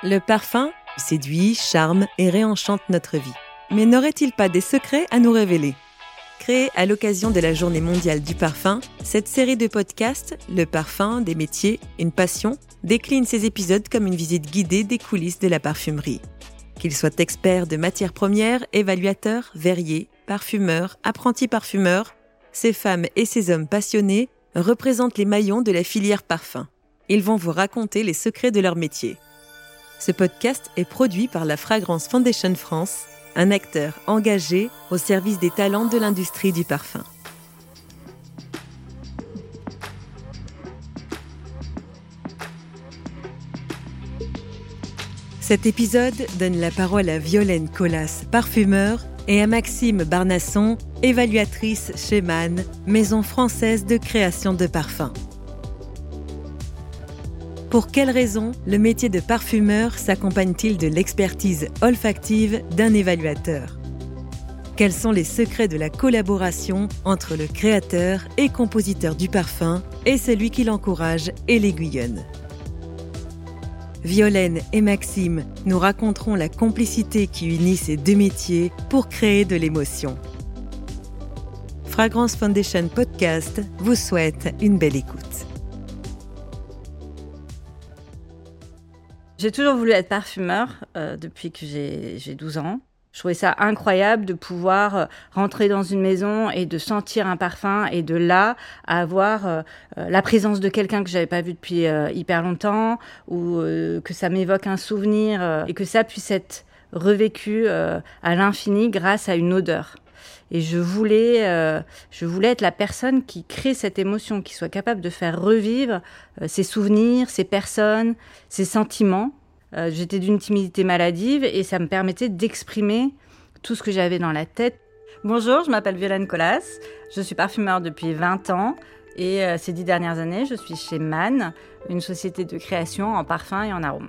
Le parfum séduit, charme et réenchante notre vie. Mais n'aurait-il pas des secrets à nous révéler ? Créée à l'occasion de la Journée mondiale du parfum, cette série de podcasts, Le parfum, des métiers, une passion, décline ses épisodes comme une visite guidée des coulisses de la parfumerie. Qu'ils soient experts de matières premières, évaluateurs, verriers, parfumeurs, apprentis parfumeurs, ces femmes et ces hommes passionnés représentent les maillons de la filière parfum. Ils vont vous raconter les secrets de leur métier. Ce podcast est produit par la Fragrance Foundation France, un acteur engagé au service des talents de l'industrie du parfum. Cet épisode donne la parole à Violaine Colas, parfumeur, et à Maxime Barnasson, évaluatrice chez Man, maison française de création de parfums. Pour quelles raisons le métier de parfumeur s'accompagne-t-il de l'expertise olfactive d'un évaluateur ? Quels sont les secrets de la collaboration entre le créateur et compositeur du parfum et celui qui l'encourage et l'aiguillonne ? Violaine et Maxime nous raconteront la complicité qui unit ces deux métiers pour créer de l'émotion. Fragrance Foundation Podcast vous souhaite une belle écoute. J'ai toujours voulu être parfumeur depuis que j'ai 12 ans. Je trouvais ça incroyable de pouvoir rentrer dans une maison et de sentir un parfum et de là avoir la présence de quelqu'un que j'avais pas vu depuis hyper longtemps ou que ça m'évoque un souvenir et que ça puisse être revécu à l'infini grâce à une odeur. Et je voulais être la personne qui crée cette émotion, qui soit capable de faire revivre ses souvenirs, ses personnes, ses sentiments. J'étais d'une timidité maladive et ça me permettait d'exprimer tout ce que j'avais dans la tête. Bonjour, je m'appelle Violaine Colas, je suis parfumeur depuis 20 ans et ces 10 dernières années, je suis chez Man, une société de création en parfum et en arômes.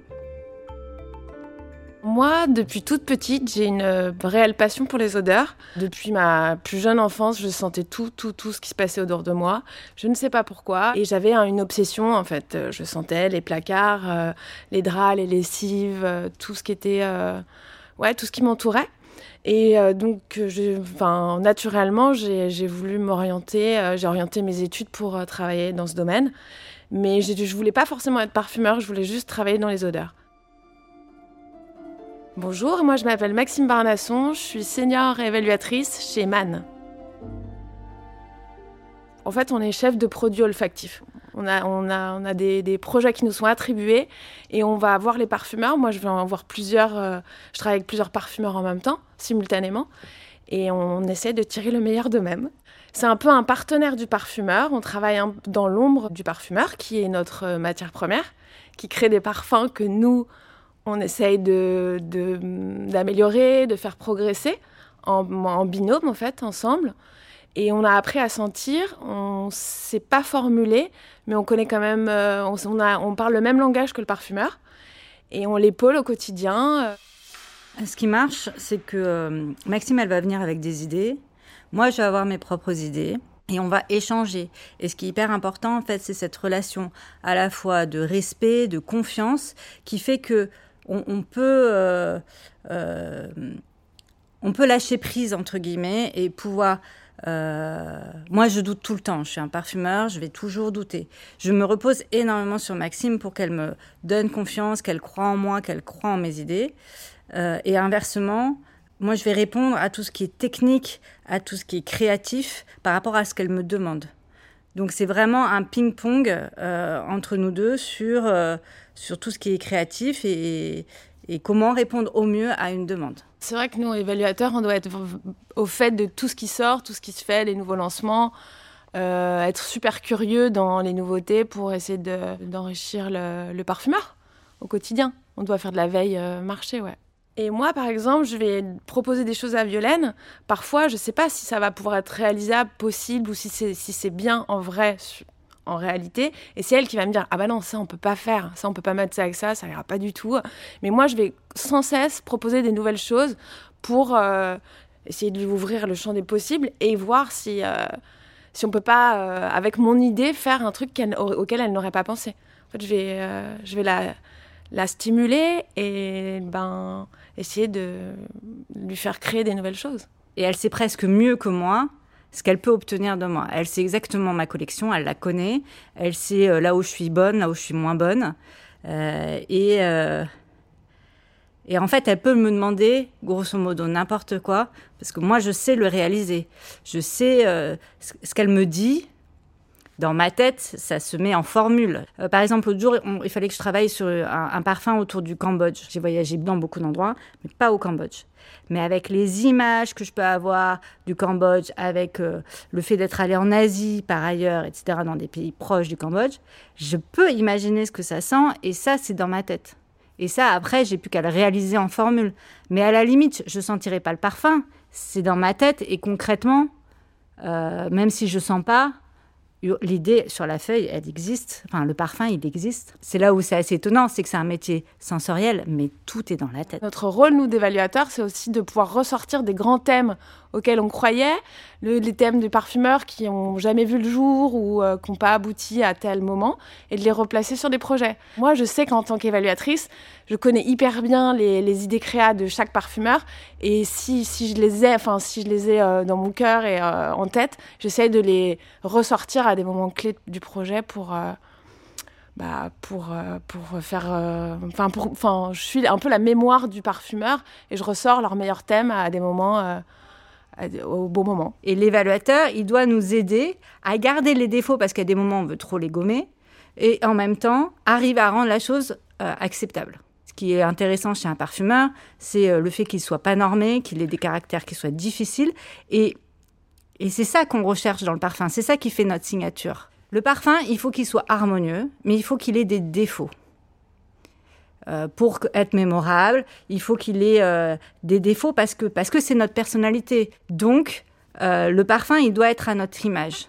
Moi, depuis toute petite, j'ai une réelle passion pour les odeurs. Depuis ma plus jeune enfance, je sentais tout ce qui se passait autour de moi. Je ne sais pas pourquoi. Et j'avais une obsession, en fait. Je sentais les placards, les draps, les lessives, tout ce qui était... tout ce qui m'entourait. Et donc, naturellement, j'ai voulu m'orienter. J'ai orienté mes études pour travailler dans ce domaine. Mais je voulais pas forcément être parfumeur, je voulais juste travailler dans les odeurs. Bonjour, moi je m'appelle Maxime Barnasson, je suis senior évaluatrice chez Man. En fait, on est chef de produits olfactifs. On a des projets qui nous sont attribués et on va voir les parfumeurs. Moi, je vais en voir plusieurs. Je travaille avec plusieurs parfumeurs en même temps, simultanément. Et on essaie de tirer le meilleur d'eux-mêmes. C'est un peu un partenaire du parfumeur. On travaille dans l'ombre du parfumeur, qui est notre matière première, qui crée des parfums que nous... On essaye d'améliorer, de faire progresser en binôme, en fait, ensemble. Et on a appris à sentir, on ne sait pas formuler, mais on connaît quand même, on parle le même langage que le parfumeur. Et on l'épaule au quotidien. Ce qui marche, c'est que Maxime, elle va venir avec des idées. Moi, je vais avoir mes propres idées. Et on va échanger. Et ce qui est hyper important, en fait, c'est cette relation à la fois de respect, de confiance, qui fait que on peut lâcher prise, entre guillemets, et pouvoir... moi, je doute tout le temps. Je suis un parfumeur, je vais toujours douter. Je me repose énormément sur Maxime pour qu'elle me donne confiance, qu'elle croie en moi, qu'elle croie en mes idées. Et inversement, moi, je vais répondre à tout ce qui est technique, à tout ce qui est créatif par rapport à ce qu'elle me demande. Donc, c'est vraiment un ping-pong entre nous deux sur tout ce qui est créatif et comment répondre au mieux à une demande. C'est vrai que nous, évaluateurs, on doit être au fait de tout ce qui sort, tout ce qui se fait, les nouveaux lancements, être super curieux dans les nouveautés pour essayer d'enrichir le parfumeur au quotidien. On doit faire de la veille marché, ouais. Et moi, par exemple, je vais proposer des choses à Violaine. Parfois, je ne sais pas si ça va pouvoir être réalisable, possible, ou si c'est bien en vrai, en réalité. Et c'est elle qui va me dire « Ah bah non, ça, on peut pas faire. Ça, on peut pas mettre ça avec ça ira pas du tout. » Mais moi, je vais sans cesse proposer des nouvelles choses pour essayer de lui ouvrir le champ des possibles et voir si on peut pas, avec mon idée, faire un truc auquel elle n'aurait pas pensé. En fait, je vais la stimuler et essayer de lui faire créer des nouvelles choses. Et elle sait presque mieux que moi ce qu'elle peut obtenir de moi. Elle sait exactement ma collection, elle la connaît, elle sait là où je suis bonne, là où je suis moins bonne. Et en fait, elle peut me demander, grosso modo, n'importe quoi, parce que moi, je sais le réaliser. Je sais ce qu'elle me dit. Dans ma tête, ça se met en formule. Par exemple, l'autre jour, il fallait que je travaille sur un parfum autour du Cambodge. J'ai voyagé dans beaucoup d'endroits, mais pas au Cambodge. Mais avec les images que je peux avoir du Cambodge, avec le fait d'être allée en Asie par ailleurs, etc., dans des pays proches du Cambodge, je peux imaginer ce que ça sent, et ça, c'est dans ma tête. Et ça, après, j'ai plus qu'à le réaliser en formule. Mais à la limite, je ne sentirai pas le parfum. C'est dans ma tête, et concrètement, même si je ne sens pas, l'idée sur la feuille, elle existe. Enfin, le parfum, il existe. C'est là où c'est assez étonnant, c'est que c'est un métier sensoriel, mais tout est dans la tête. Notre rôle, nous, d'évaluateurs, c'est aussi de pouvoir ressortir des grands thèmes auxquels on croyait, les thèmes du parfumeur qui n'ont jamais vu le jour ou qui n'ont pas abouti à tel moment, et de les replacer sur des projets. Moi, je sais qu'en tant qu'évaluatrice, je connais hyper bien les idées créa de chaque parfumeur, et si je les ai dans mon cœur et en tête, j'essaye de les ressortir à des moments clés du projet pour faire... je suis un peu la mémoire du parfumeur, et je ressors leurs meilleurs thèmes à des moments... au bon moment. Et l'évaluateur, il doit nous aider à garder les défauts, parce qu'à des moments, on veut trop les gommer, et en même temps, arriver à rendre la chose acceptable. Ce qui est intéressant chez un parfumeur, c'est le fait qu'il ne soit pas normé, qu'il ait des caractères qui soient difficiles, et c'est ça qu'on recherche dans le parfum, c'est ça qui fait notre signature. Le parfum, il faut qu'il soit harmonieux, mais il faut qu'il ait des défauts. Pour être mémorable, il faut qu'il ait des défauts parce que c'est notre personnalité. Donc, le parfum, il doit être à notre image.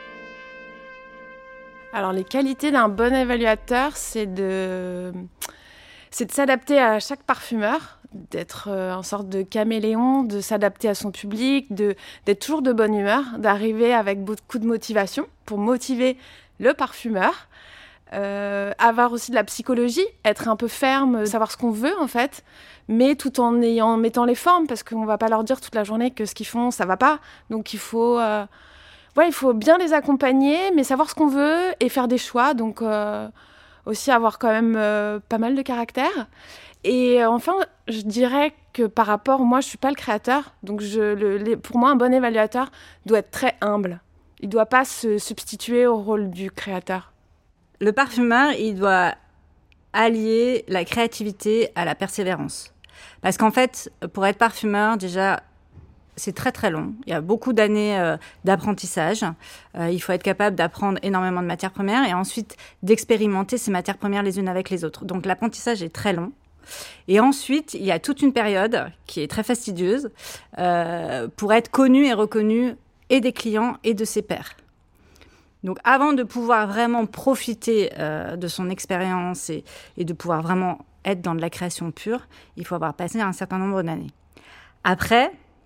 Alors, les qualités d'un bon évaluateur, c'est de s'adapter à chaque parfumeur, d'être en sorte de caméléon, de s'adapter à son public, d'être toujours de bonne humeur, d'arriver avec beaucoup de motivation pour motiver le parfumeur. Avoir aussi de la psychologie, être un peu ferme, savoir ce qu'on veut en fait, mais tout en mettant les formes, parce qu'on va pas leur dire toute la journée que ce qu'ils font ça va pas, donc il faut bien les accompagner, mais savoir ce qu'on veut et faire des choix, donc aussi avoir quand même pas mal de caractère. Et enfin, je dirais que par rapport, moi je suis pas le créateur, donc pour moi un bon évaluateur doit être très humble, il doit pas se substituer au rôle du créateur. Le parfumeur, il doit allier la créativité à la persévérance. Parce qu'en fait, pour être parfumeur, déjà, c'est très très long. Il y a beaucoup d'années d'apprentissage. Il faut être capable d'apprendre énormément de matières premières et ensuite d'expérimenter ces matières premières les unes avec les autres. Donc l'apprentissage est très long. Et ensuite, il y a toute une période qui est très fastidieuse pour être connu et reconnu et des clients et de ses pairs. Donc, avant de pouvoir vraiment profiter de son expérience et de pouvoir vraiment être dans de la création pure, il faut avoir passé un certain nombre d'années. Après,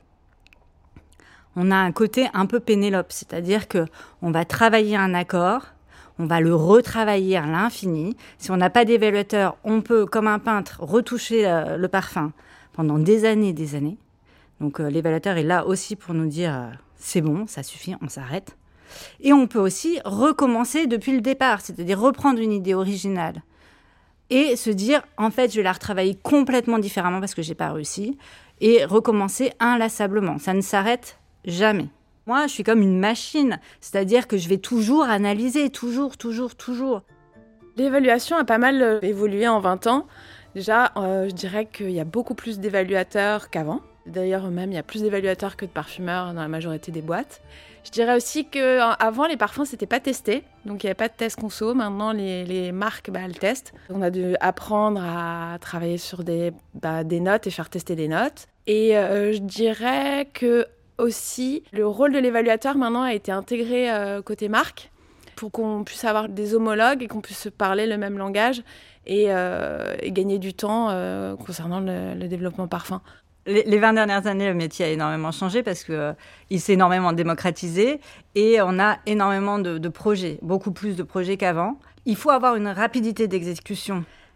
on a un côté un peu Pénélope, c'est-à-dire qu'on va travailler un accord, on va le retravailler à l'infini. Si on n'a pas d'évaluateur, on peut, comme un peintre, retoucher le parfum pendant des années et des années. Donc, l'évaluateur est là aussi pour nous dire c'est bon, ça suffit, on s'arrête. Et on peut aussi recommencer depuis le départ, c'est-à-dire reprendre une idée originale et se dire, en fait, je vais la retravailler complètement différemment parce que je n'ai pas réussi et recommencer inlassablement. Ça ne s'arrête jamais. Moi, je suis comme une machine, c'est-à-dire que je vais toujours analyser, toujours. L'évaluation a pas mal évolué en 20 ans. Déjà, je dirais qu'il y a beaucoup plus d'évaluateurs qu'avant. D'ailleurs, même, il y a plus d'évaluateurs que de parfumeurs dans la majorité des boîtes. Je dirais aussi qu'avant, les parfums, c'était pas testé. Donc, il n'y avait pas de test conso. Maintenant, les marques, elles testent. On a dû apprendre à travailler sur des notes et faire tester des notes. Et je dirais que aussi, le rôle de l'évaluateur, maintenant, a été intégré côté marque pour qu'on puisse avoir des homologues et qu'on puisse se parler le même langage et gagner du temps concernant le développement parfum. Les 20 dernières années, le métier a énormément changé parce qu'il s'est énormément démocratisé et on a énormément de projets, beaucoup plus de projets qu'avant. Il faut avoir une rapidité d'exécution.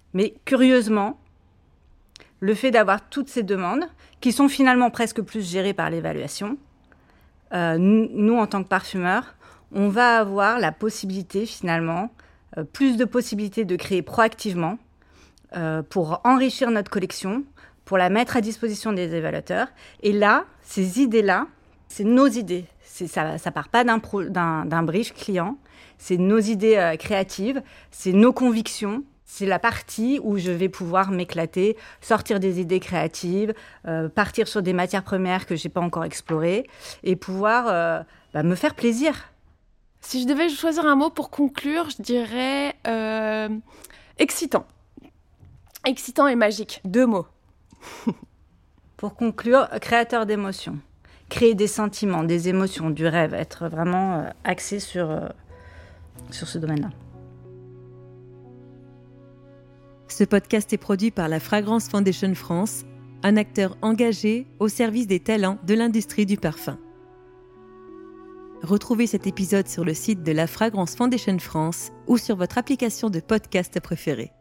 Mais curieusement, le fait d'avoir toutes ces demandes, qui sont finalement presque plus gérées par l'évaluation, nous, en tant que parfumeurs, on va avoir la possibilité finalement, plus de possibilités de créer proactivement pour enrichir notre collection, pour la mettre à disposition des évaluateurs. Et là, ces idées-là, c'est nos idées. Ça ne part pas d'un brief client, c'est nos idées créatives, c'est nos convictions. C'est la partie où je vais pouvoir m'éclater, sortir des idées créatives, partir sur des matières premières que je n'ai pas encore explorées et pouvoir me faire plaisir. Si je devais choisir un mot pour conclure, je dirais excitant. Excitant et magique. 2 mots. Pour conclure, créateur d'émotions. Créer des sentiments, des émotions, du rêve. Être vraiment axé sur ce domaine-là. Ce podcast est produit par la Fragrance Foundation France, un acteur engagé au service des talents de l'industrie du parfum. Retrouvez cet épisode sur le site de la Fragrance Foundation France ou sur votre application de podcast préférée.